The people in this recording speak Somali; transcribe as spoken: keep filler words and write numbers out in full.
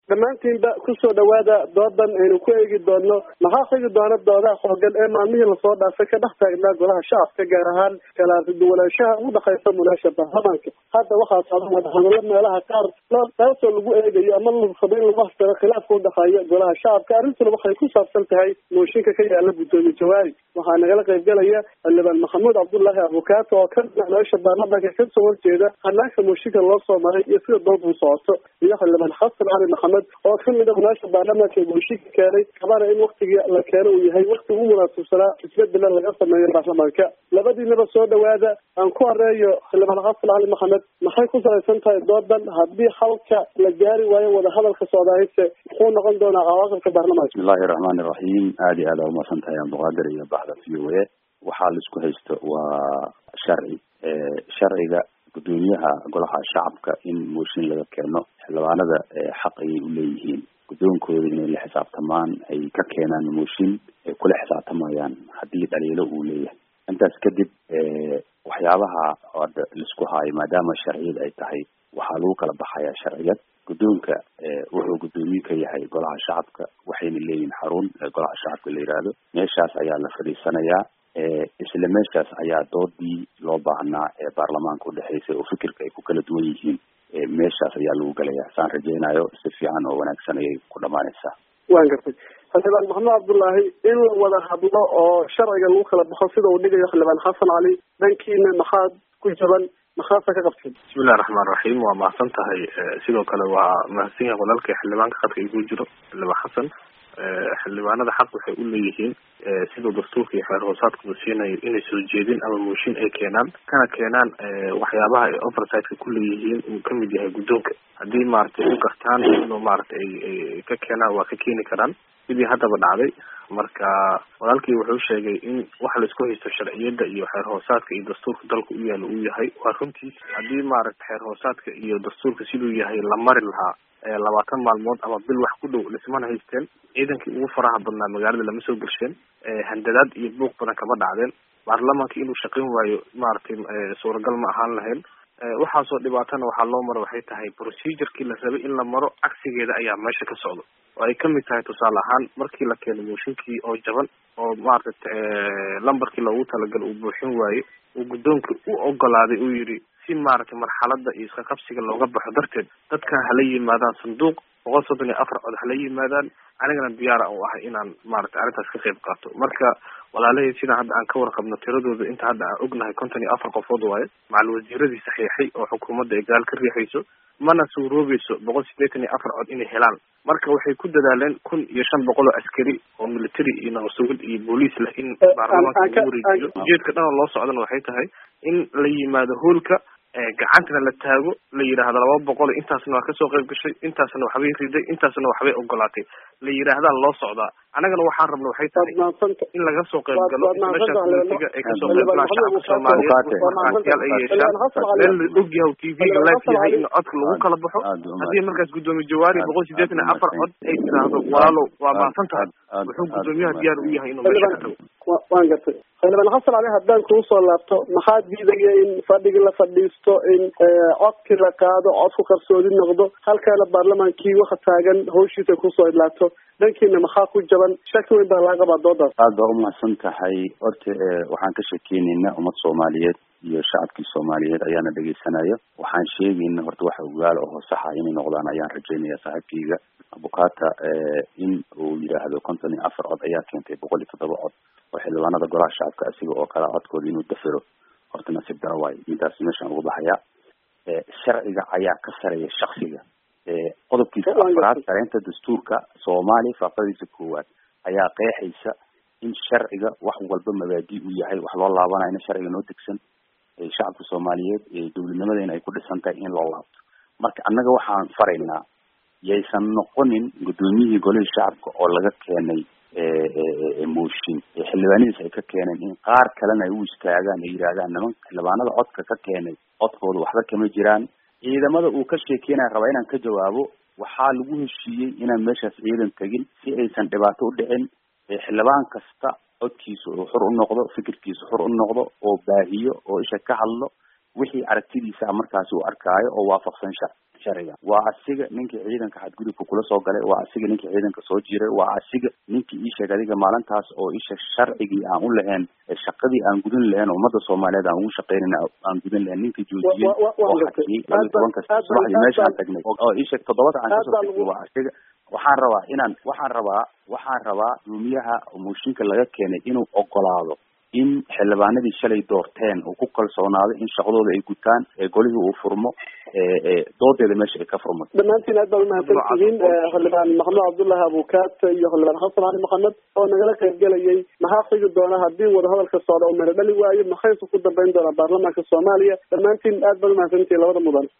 dhammaantiinba kusoo dhawaada doodan aynu ku eegi doono maxaa xigi doona doodaha xoogan ee maalmihii lasoo dhaafay ka dhex taagnaa golaha shacabka gaar ahaan kala duwanaanshaha u dhexaysa munaasha baarlamaanka. hadda waxaa socda wadahadalo meelaha qaar taasoo lagu eegayo ama la rabo in lagu hastaro khilaafka u dhexeeya golaha shacabka. arrintuna waxay ku saabsan tahay mooshinka ka yaala guddoomiye jawaari. waxaa nagala qayb galaya xildhibaan maxamuud cabdullaahi abukaato oo ka munaasha baarlamaanka kasoo horjeeda hanaanka mooshinka loo soo maray iyo sida dood u socoto, iyo xildhibaan xasan cali maxamed oo kamid a munaasha baarlamaanka mooshinka keenay qabana in waktigii la keeno uu yahay wakti ugu munaasabsanaa isbedela laga sameeyo baarlamaanka. labadiinaba soo dhawaada. aan ku horeeyo xildhibaan xasan cali maxamed, maxay ku salaysan tahay doodan? haddii xalka la gaari waayo wadahadalka socdaayse muxuu noqon doonaa cawaaqibka baarlamaanka? bismillahi raxmaani raxiim. aada iyo aada umahadsan tahay abduqaadir iyo baxda v o a. waxaa la isku haysto waa sharci sharciga guddoomiyaha golaha shacabka in mooshin laga keeno. xildhibaanada xaq ayay uleeyihiin guddoonkooda inay la xisaabtamaan, ay ka keenaan mooshin ay kula xisaabtamayaan haddii dhaliilo uu leeyahay. intaas kadib waxyaabaha oda laisku haayo maadaama sharciyad ay tahay waxaa lagu kala baxayaa sharciyad. guddoonka wuxuu guddoomiye ka yahay golaha shacabka, waxayna leeyihin xarun golaha shacabka la yihahdo. meeshaas ayaa la fadhiisanayaa. isla meeshaas ayaa doodii loo baahnaa ee baarlamaanka udhexeysay oo fikirka ay ku kala duwan yihiin meeshaas ayaa lagu galayaa. saan rajaynayo si fiican oo wanaagsan ayay ku dhamaanaysaa. waan gartay. xildhibaan maxamed cabdullaahi, in la wada hadlo oo sharciga lagu kala baxo sida uu dhigayo xildhibaan xasan cali, dhankiina maxaad ku jaban, maxaasa ka qabteen? bismillahi raxmaan raxiim. waa mahadsan tahay. sidoo kale waa mahadsan yahay walaalkay xildhibaanka khadka igu jiro xildhibaan xasan. xildhibaanada xaq waxay u leeyihiin siduu dastuurka iyo xeer hoosaadkooda siinayo inay soo jeedin ama mooshin ay keenaan, kana keenaan waxyaabaha ay oversightka ku leeyihiin uu kamid yahay guddoonka. haddii maaragtay u gartaan inuu maaragtay ay ka keenaan waa ka keeni karaan sidii haddaba dhacday. marka walaalkii wuxuu sheegay in waxa la isku haysto sharciyada iyo xeer hoosaadka iyo dastuurka dalka u yaala uu yahay. waa runtiis haddii maaragtay xeer hoosaadka iyo dastuurka siduu yahay la mari lahaa labaatan maalmood ama bil wax ku dhow dhismana haysteen, ciidankii ugu faraha badnaa magaalada lama soo gelsheen, handadaad iyo buuq badan kama dhacdeen, baarlamaanka inuu shaqayn waayo maaragtay suuragal ma ahaan lahayn. waxaasoo dhibaatana waxaa loo maro waxay tahay procedurkii la rabay in la maro cagsigeeda ayaa meesha ka socdo, oo ay kamid tahay tusaale ahaan markii la keeno mooshinkii oo jaban oo maaragtay lambarkii loogu talagal uu buuxin waaye, uu guddoonka u ogolaaday uu yidhi si maaragtay marxalada iyo iska qabsiga looga baxo darteed dadkan hala yimaadaan sanduuq boqol soddon iyo afar cod hala yimaadaan, anigana diyaara u ahay inaan maaragtay arrintaas ka qayb qaato. marka walaalahey sida hadda aan ka warqabno tiradooda inta hadda aan ognahay konton iyo afar qofood waaye, macal wasiiradii saxiixay oo xukuumadda ay gaal ka riixayso, mana suuroobayso boqol sideetan iyo afar cod inay helaan. marka waxay ku dadaaleen kun iyo shan boqol oo askari oo military iyo nabadsugiid iyo booliis leh in baarlamaanka lagu wareejiyo. ujeedka dhan oo loo socdana waxay tahay in la yimaado hoolka, gacantana la taago, la yidhaahdo laba boqol intaasna waa kasoo qayb gashay, intaasna waxbay riday, intaasna waxbay ogolaatay, la yidhaahdaan loo socdaa. annagana waxaan rabna waxay tahay in laga soo qayb galo meesha politiga ay kasoo qayb galaan shacabka soomaaliyeed, markaasiyaal ay yeeshaan meel la og yahay t v-ga live yahay in codka lagu kala baxo. haddii markaas guddoomiye jawaari boqol sideetan iyo afar cod ay tiraahdo walaalow waa mahadsan tahay, wuxuu guddoomiyaha diyaar u yahay inuu meesha ka tago. waan gartay. xildhibaan xasan cali, haddaan kuu soo laabto, maxaa diidaya in fadhigii la fadhiisto, in codkii la qaado, codku qarsoodi noqdo, halkaana baarlamaankii waxa taagan hawshiisa kusoo idlaato? dhankiina maxaa ku jaban? shaki weyn baa laga qabaa doodaas. aad baa umahadsan tahay. horta waxaan ka sheekeynaynaa ummad soomaaliyeed iyo shacabkii soomaaliyeed ayaana dhegeysanaya. waxaan sheegayna horta waxa ogaala oo saxa inay noqdaan ayaan rajaynaya. saaxiibkayga abukata in uu yidhaahdo konton iyo afar cod ayaa keentay boqol iyo toddoba cod oo xildhibaanada golaha shacabka asiga oo kala codkooda inuu dafiro, horta nasiib daro waayo. intaas meeshaan ugu baxaya. sharciga ayaa ka sareeya shaksiga. qodobkiisa afraad sareynta dastuurka soomaaliya faaqadiisa koowaad ayaa qeexaysa in sharciga wax walba mabaadi u yahay, wax loo laabanayna sharciga noo degsan shacabka soomaaliyeed dowladnimadeena ay ku dhisan tahay in loo laabto. marka annaga waxaan faraynaa yaysan noqonin guddoomiyihii golihii shacabka oo laga keenay mooshin xildhibaanadiis ay ka keeneen in qaar kalena ay u istaagaan ay yidhaahdaan niman xildhibaanada codka ka keenay codkooda waxba kama jiraan. ciidamada uu ka sheekeynaya rabaa inaan ka jawaabo. waxaa lagu heshiiyey inaan meeshaas ciidan tegin si aysan dhibaato u dhicin. xildhibaan kasta codkiisa uu xur u noqdo, fikirkiisa xur u noqdo, oo baahiyo oo isha ka hadlo wixii aragtidiisa markaasi uu arkaayo oo waafaqsan sharci. sharciga waa asiga ninkii ciidanka xadgudubka kula soo galay waa asiga ninkii ciidanka soo jiray waa asiga ninkii ii sheeg adiga maalintaas oo isha sharcigii aan u lahayn shaqadii aan gudin lahayn ummadda Soomaaliyeed aan ugu shaqeynayna aan gudin lahayn ninkii joojiyay oo hakiyay laba iyo tobanka subaxdii meeshaan tagnay oo ii sheeg toddobada aan kasoo tagnay waa asiga waxaan rabaa inaan waxaan rabaa waxaan rabaa guddoomiyaha mooshinka laga keenay inuu ogolaado in xildhibaanadii shalay doorteen oo ku kalsoonaado in shaqadooda ay gutaan ee golihii uu furmo ee doodeeda meesha ay ka furmo dhammaantiin aad baan umahadsantihiin xildhibaan maxamed cabdullaahi abukaat iyo xildhibaan xasan cali maxamed oo nagala qaybgelayay maxaa xigi doona haddii wadahadalka socda oo mero dhali waayo maxaysu ku dambeyn doonaa baarlamaanka Soomaaliya dhammaantiin aad baan umahadsantihiin labada mudan